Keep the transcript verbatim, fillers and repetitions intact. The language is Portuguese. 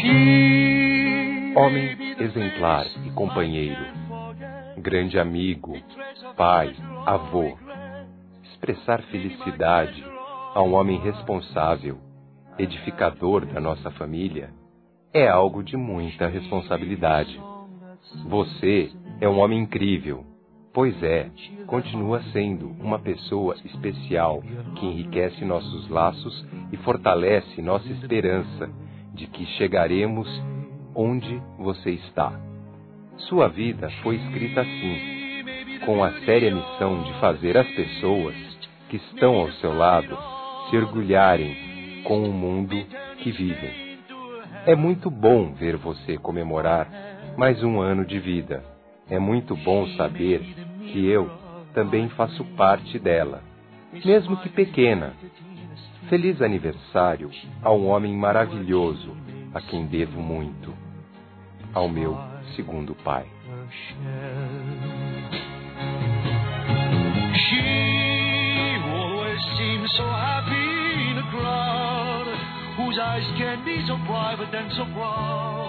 Homem exemplar e companheiro, grande amigo, pai, avô. Expressar felicidade a um homem responsável, edificador da nossa família, é algo de muita responsabilidade. Você é um homem incrível, pois é, continua sendo uma pessoa especial que enriquece nossos laços e fortalece nossa esperança de que chegaremos onde você está. Sua vida foi escrita assim, com a séria missão de fazer as pessoas que estão ao seu lado se orgulharem com o mundo que vivem. É muito bom ver você comemorar mais um ano de vida. É muito bom saber que eu também faço parte dela, mesmo que pequena. Feliz aniversário a um homem maravilhoso a quem devo muito, ao meu segundo pai. She always seems so happy in a crowd, whose eyes can be so private and so proud.